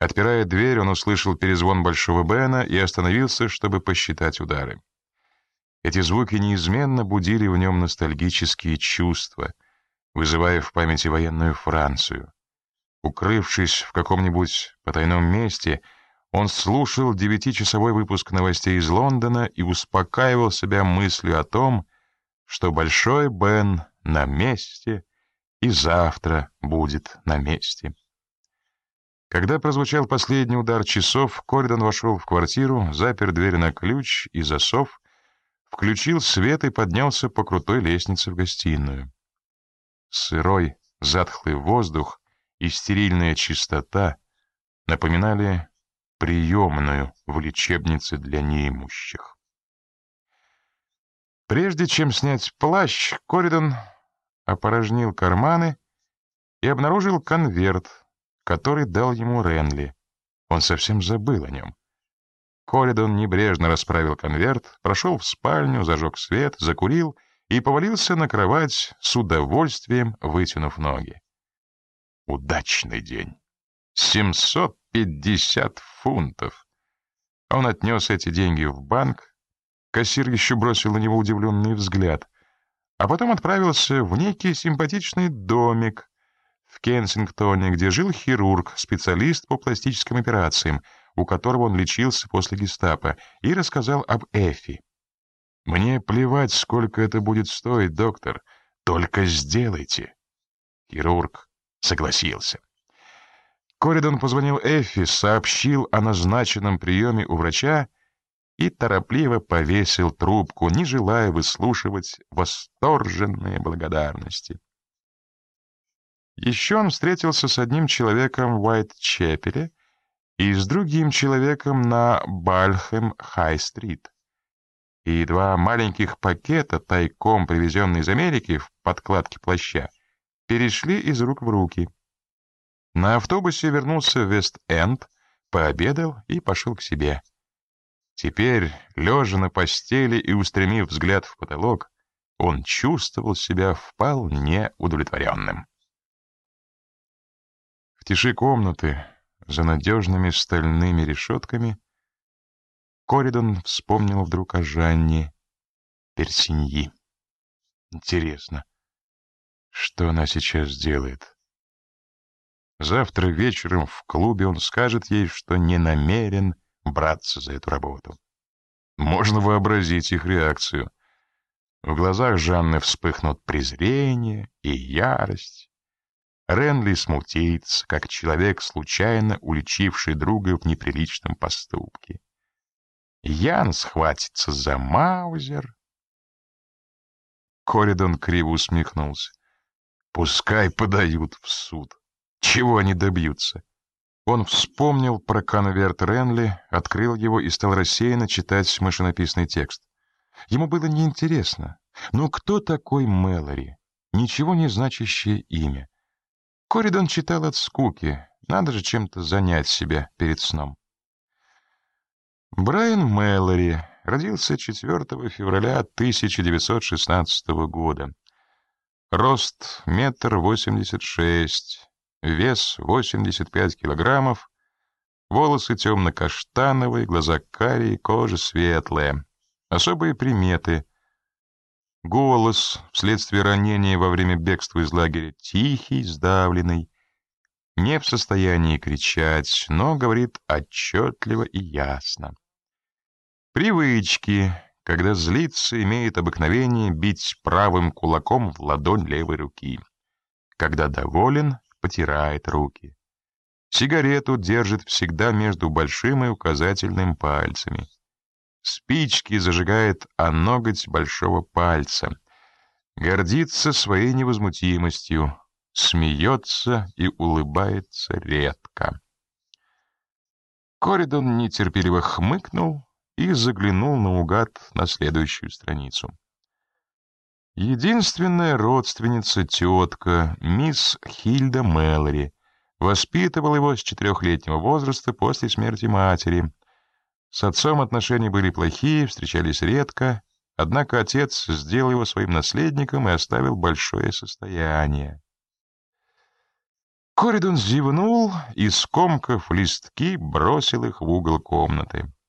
Отпирая дверь, он услышал перезвон Большого Бена и остановился, чтобы посчитать удары. Эти звуки неизменно будили в нем ностальгические чувства, вызывая в памяти военную Францию. Укрывшись в каком-нибудь потайном месте, он слушал 9-часовой выпуск новостей из Лондона и успокаивал себя мыслью о том, что Большой Бен на месте и завтра будет на месте. Когда прозвучал последний удар часов, Коридон вошел в квартиру, запер дверь на ключ и засов, включил свет и поднялся по крутой лестнице в гостиную. Сырой, затхлый воздух и стерильная чистота напоминали приемную в лечебнице для неимущих. Прежде чем снять плащ, Коридон опорожнил карманы и обнаружил конверт, который дал ему Ренли. Он совсем забыл о нем. Коридон небрежно расправил конверт, прошел в спальню, зажег свет, закурил и повалился на кровать, с удовольствием вытянув ноги. Удачный день. 750 фунтов. Он отнес эти деньги в банк. Кассир еще бросил на него удивленный взгляд, а потом отправился в некий симпатичный домик в Кенсингтоне, где жил хирург, специалист по пластическим операциям, у которого он лечился после гестапо, и рассказал об Эффи. «Мне плевать, сколько это будет стоить, доктор. Только сделайте». Хирург согласился. Коридон позвонил Эффи, сообщил о назначенном приеме у врача и торопливо повесил трубку, не желая выслушивать восторженные благодарности. Еще он встретился с одним человеком в Уайтчепеле и с другим человеком на Бальхэм-Хай-стрит. И два маленьких пакета, тайком привезенные из Америки в подкладке плаща, перешли из рук в руки. На автобусе вернулся в Вест-Энд, пообедал и пошел к себе. Теперь, лежа на постели и устремив взгляд в потолок, он чувствовал себя вполне удовлетворенным. В тиши комнаты, за надежными стальными решетками, Коридон вспомнил вдруг о Жанне Персиньи. Интересно, что она сейчас делает? Завтра вечером в клубе он скажет ей, что не намерен браться за эту работу. Можно вообразить их реакцию. В глазах Жанны вспыхнут презрение и ярость. Ренли смутится, как человек, случайно уличивший друга в неприличном поступке. Ян схватится за маузер. Коридон криво усмехнулся. Пускай подают в суд. Чего они добьются? Он вспомнил про конверт Ренли, открыл его и стал рассеянно читать машинописный текст. Ему было неинтересно. Ну кто такой Мэлори? Ничего не значащее имя. Коридон читал от скуки. Надо же чем-то занять себя перед сном. Брайан Мэлори родился 4 февраля 1916 года. Рост 1,86 м, вес 85 килограммов, волосы темно-каштановые, глаза карие, кожа светлая. Особые приметы. Голос вследствие ранения во время бегства из лагеря тихий, сдавленный, не в состоянии кричать, но говорит отчетливо и ясно. Привычки. Когда злится, имеет обыкновение бить правым кулаком в ладонь левой руки. Когда доволен, потирает руки. Сигарету держит всегда между большим и указательным пальцами. Спички зажигает о ноготь большого пальца. Гордится своей невозмутимостью. Смеется и улыбается редко. Коридон нетерпеливо хмыкнул и заглянул наугад на следующую страницу. Единственная родственница, тетка, мисс Хильда Мэлори, воспитывала его с 4-летнего возраста после смерти матери. С отцом отношения были плохие, встречались редко, однако отец сделал его своим наследником и оставил большое состояние. Коридон зевнул и, скомкав листки, бросил их в угол комнаты.